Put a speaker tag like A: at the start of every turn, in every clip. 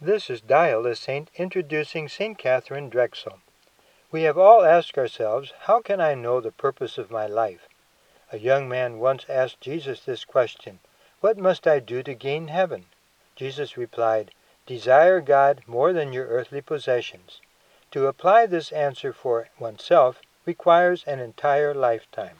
A: This is Dial the Saint introducing St. Catherine Drexel. We have all asked ourselves, how can I know the purpose of my life? A young man once asked Jesus this question, what must I do to gain heaven? Jesus replied, desire God more than your earthly possessions. To apply this answer for oneself requires an entire lifetime.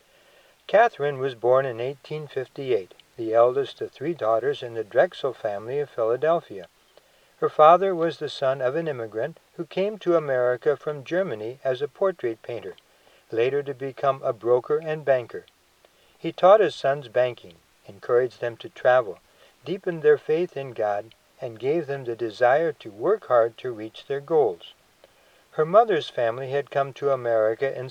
A: Catherine was born in 1858, the eldest of three daughters in the Drexel family of Philadelphia. Her father was the son of an immigrant who came to America from Germany as a portrait painter, later to become a broker and banker. He taught his sons banking, encouraged them to travel, deepened their faith in God, and gave them the desire to work hard to reach their goals. Her mother's family had come to America in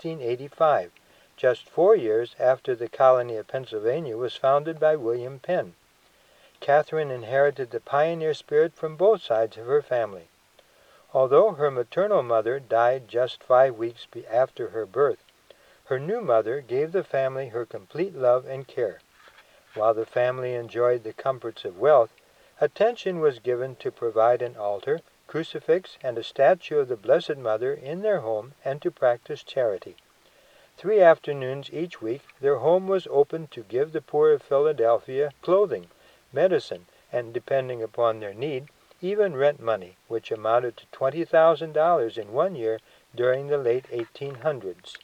A: 1685, just 4 years after the colony of Pennsylvania was founded by William Penn. Catherine inherited the pioneer spirit from both sides of her family. Although her maternal mother died just 5 weeks after her birth, her new mother gave the family her complete love and care. While the family enjoyed the comforts of wealth, attention was given to provide an altar, crucifix, and a statue of the Blessed Mother in their home and to practice charity. 3 afternoons each week, their home was opened to give the poor of Philadelphia clothing, medicine, and, depending upon their need, even rent money, which amounted to $20,000 in 1 year during the late 1800s.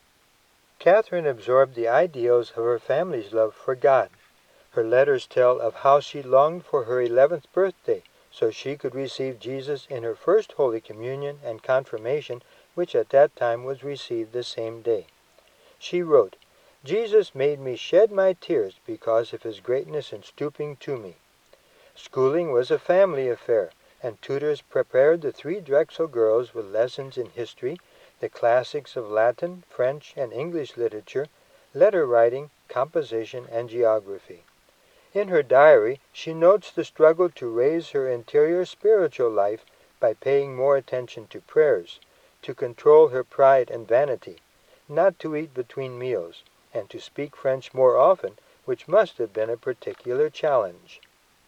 A: Catherine absorbed the ideals of her family's love for God. Her letters tell of how she longed for her 11th birthday so she could receive Jesus in her first Holy Communion and confirmation, which at that time was received the same day. She wrote, Jesus made me shed my tears because of his greatness in stooping to me. Schooling was a family affair, and tutors prepared the 3 Drexel girls with lessons in history, the classics of Latin, French, and English literature, letter writing, composition, and geography. In her diary, she notes the struggle to raise her interior spiritual life by paying more attention to prayers, to control her pride and vanity, not to eat between meals, and to speak French more often, which must have been a particular challenge.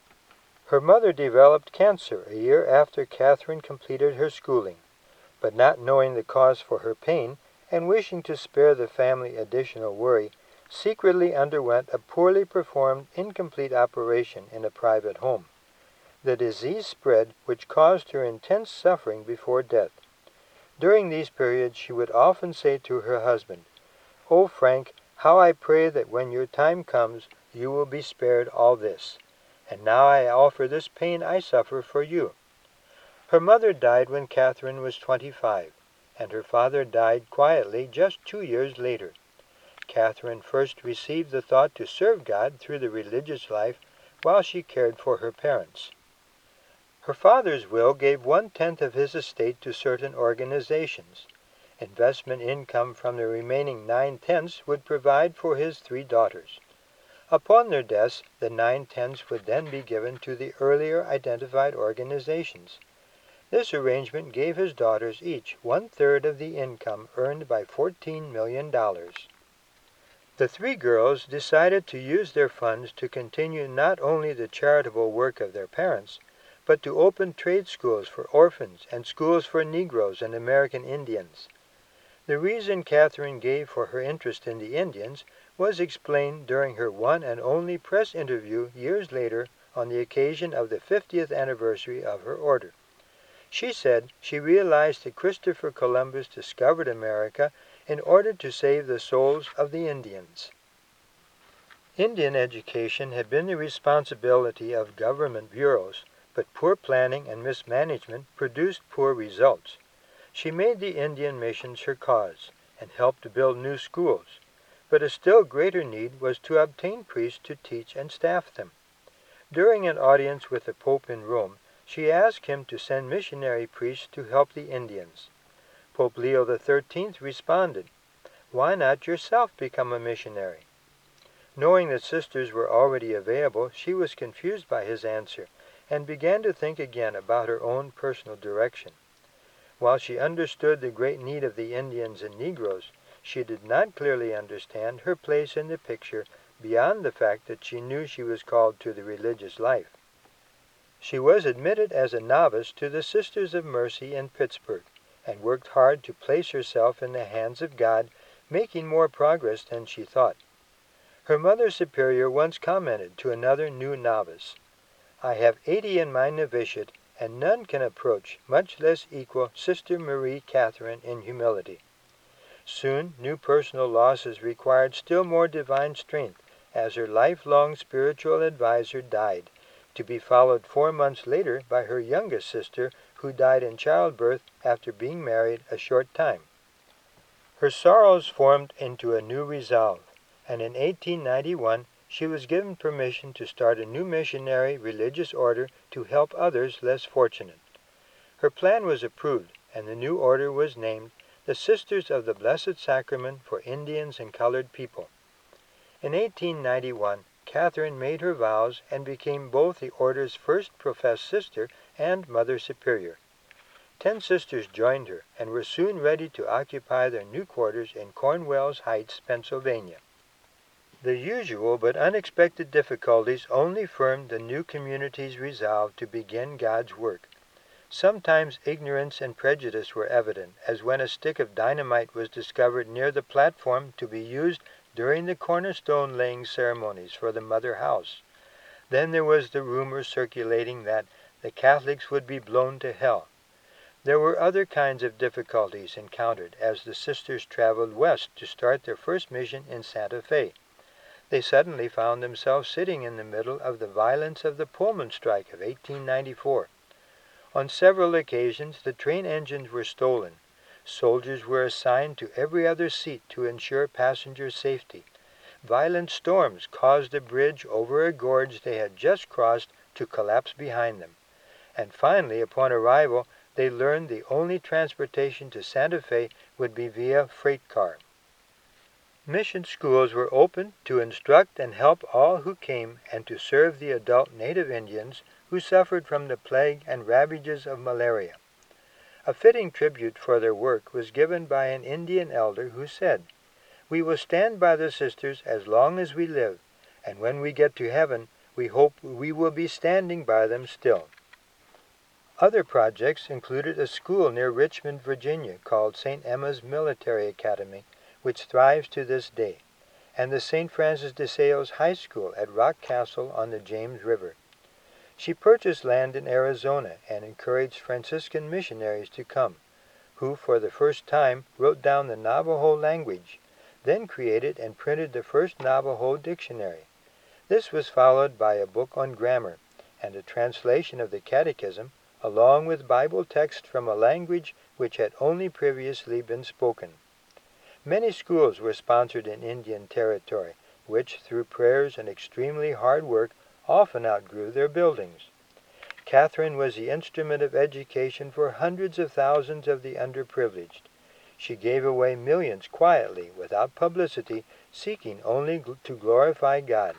A: Her mother developed cancer a year after Catherine completed her schooling, but not knowing the cause for her pain, and wishing to spare the family additional worry, secretly underwent a poorly performed, incomplete operation in a private home. The disease spread, which caused her intense suffering before death. During these periods she would often say to her husband, "Oh, Frank, how I pray that when your time comes you will be spared all this. And now I offer this pain I suffer for you." Her mother died when Catherine was 25, and her father died quietly just 2 years later. Catherine first received the thought to serve God through the religious life while she cared for her parents. Her father's will gave 1/10 of his estate to certain organizations. Investment income from the remaining 9/10 would provide for his 3 daughters. Upon their deaths, the 9/10 would then be given to the earlier identified organizations. This arrangement gave his daughters each 1/3 of the income earned by $14 million. The 3 girls decided to use their funds to continue not only the charitable work of their parents, but to open trade schools for orphans and schools for Negroes and American Indians. The reason Catherine gave for her interest in the Indians was explained during her one and only press interview years later on the occasion of the 50th anniversary of her order. She said she realized that Christopher Columbus discovered America in order to save the souls of the Indians. Indian education had been the responsibility of government bureaus, but poor planning and mismanagement produced poor results. She made the Indian missions her cause, and helped to build new schools, but a still greater need was to obtain priests to teach and staff them. During an audience with the Pope in Rome, she asked him to send missionary priests to help the Indians. Pope Leo XIII responded, "Why not yourself become a missionary?" Knowing that sisters were already available, she was confused by his answer, and began to think again about her own personal direction. While she understood the great need of the Indians and Negroes, she did not clearly understand her place in the picture beyond the fact that she knew she was called to the religious life. She was admitted as a novice to the Sisters of Mercy in Pittsburgh, and worked hard to place herself in the hands of God, making more progress than she thought. Her Mother Superior once commented to another new novice, "I have 80 in my novitiate, and none can approach, much less equal, Sister Marie Catherine in humility." Soon, new personal losses required still more divine strength, as her lifelong spiritual adviser died, to be followed 4 months later by her youngest sister, who died in childbirth after being married a short time. Her sorrows formed into a new resolve, and in 1891 she was given permission to start a new missionary religious order to help others less fortunate. Her plan was approved, and the new order was named the Sisters of the Blessed Sacrament for Indians and Colored People. In 1891, Catherine made her vows and became both the order's first professed sister and Mother Superior. 10 sisters joined her and were soon ready to occupy their new quarters in Cornwalls Heights, Pennsylvania. The usual but unexpected difficulties only firmed the new community's resolve to begin God's work. Sometimes ignorance and prejudice were evident, as when a stick of dynamite was discovered near the platform to be used during the cornerstone laying ceremonies for the mother house. Then there was the rumor circulating that the Catholics would be blown to hell. There were other kinds of difficulties encountered as the sisters traveled west to start their first mission in Santa Fe. They suddenly found themselves sitting in the middle of the violence of the Pullman strike of 1894. On several occasions the train engines were stolen. Soldiers were assigned to every other seat to ensure passenger safety. Violent storms caused a bridge over a gorge they had just crossed to collapse behind them. And finally, upon arrival, they learned the only transportation to Santa Fe would be via freight car. Mission schools were opened to instruct and help all who came and to serve the adult native Indians who suffered from the plague and ravages of malaria. A fitting tribute for their work was given by an Indian elder who said, "We will stand by the sisters as long as we live, and when we get to heaven, we hope we will be standing by them still." Other projects included a school near Richmond, Virginia, called St. Emma's Military Academy, which thrives to this day, and the St. Francis de Sales High School at Rock Castle on the James River. She purchased land in Arizona and encouraged Franciscan missionaries to come, who for the first time wrote down the Navajo language, then created and printed the first Navajo dictionary. This was followed by a book on grammar and a translation of the Catechism, along with Bible text from a language which had only previously been spoken. Many schools were sponsored in Indian Territory, which, through prayers and extremely hard work, often outgrew their buildings. Catherine was the instrument of education for hundreds of thousands of the underprivileged. She gave away millions quietly, without publicity, seeking only to glorify God.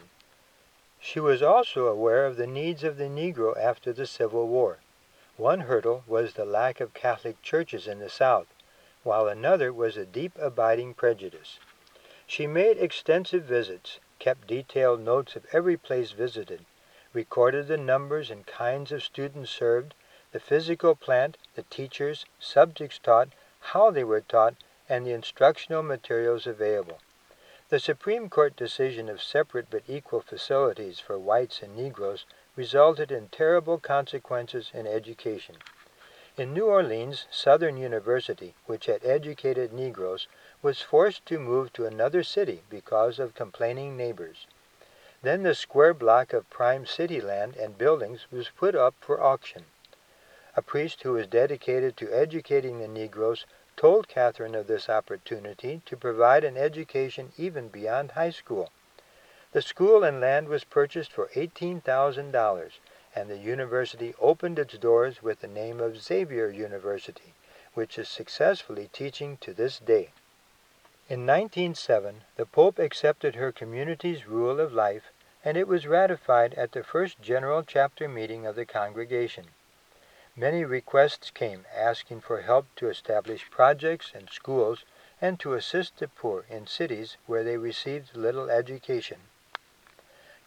A: She was also aware of the needs of the Negro after the Civil War. One hurdle was the lack of Catholic churches in the South, while another was a deep abiding prejudice. She made extensive visits, kept detailed notes of every place visited, recorded the numbers and kinds of students served, the physical plant, the teachers, subjects taught, how they were taught, and the instructional materials available. The Supreme Court decision of separate but equal facilities for whites and Negroes resulted in terrible consequences in education. In New Orleans, Southern University, which had educated Negroes, was forced to move to another city because of complaining neighbors. Then the square block of prime city land and buildings was put up for auction. A priest who was dedicated to educating the Negroes told Catherine of this opportunity to provide an education even beyond high school. The school and land was purchased for $18,000, and the university opened its doors with the name of Xavier University, which is successfully teaching to this day. In 1907, the Pope accepted her community's rule of life, and it was ratified at the first General Chapter meeting of the congregation. Many requests came asking for help to establish projects and schools and to assist the poor in cities where they received little education.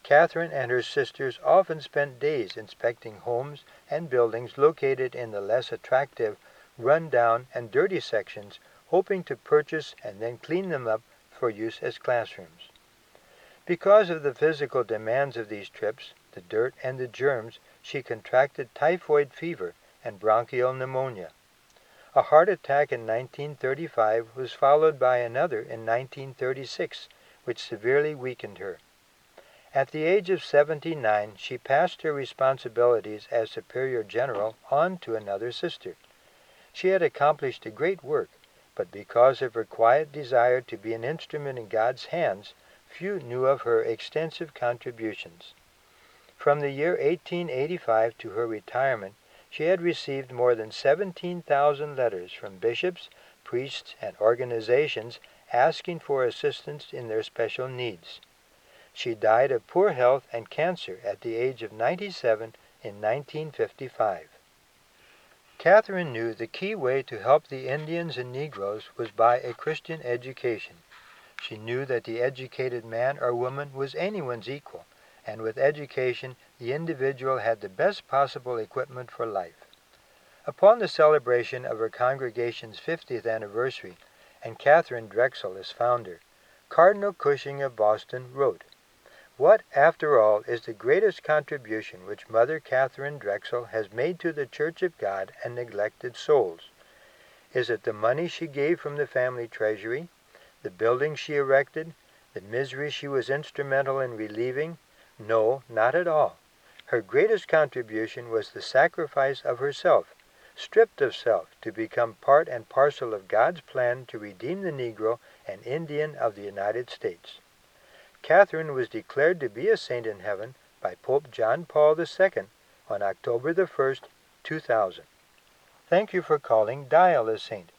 A: Catherine and her sisters often spent days inspecting homes and buildings located in the less attractive, run-down, and dirty sections, hoping to purchase and then clean them up for use as classrooms. Because of the physical demands of these trips, the dirt and the germs, she contracted typhoid fever and bronchial pneumonia. A heart attack in 1935 was followed by another in 1936, which severely weakened her. At the age of 79, she passed her responsibilities as Superior General on to another sister. She had accomplished a great work, but because of her quiet desire to be an instrument in God's hands, few knew of her extensive contributions. From the year 1885 to her retirement, she had received more than 17,000 letters from bishops, priests, and organizations asking for assistance in their special needs. She died of poor health and cancer at the age of 97 in 1955. Catherine knew the key way to help the Indians and Negroes was by a Christian education. She knew that the educated man or woman was anyone's equal, and with education the individual had the best possible equipment for life. Upon the celebration of her congregation's 50th anniversary, and Catherine Drexel as founder, Cardinal Cushing of Boston wrote, "What, after all, is the greatest contribution which Mother Catherine Drexel has made to the Church of God and neglected souls? Is it the money she gave from the family treasury? The buildings she erected? The misery she was instrumental in relieving? No, not at all. Her greatest contribution was the sacrifice of herself, stripped of self, to become part and parcel of God's plan to redeem the Negro and Indian of the United States." Catherine was declared to be a saint in heaven by Pope John Paul II on October the 1st, 2000. Thank you for calling Dial a Saint.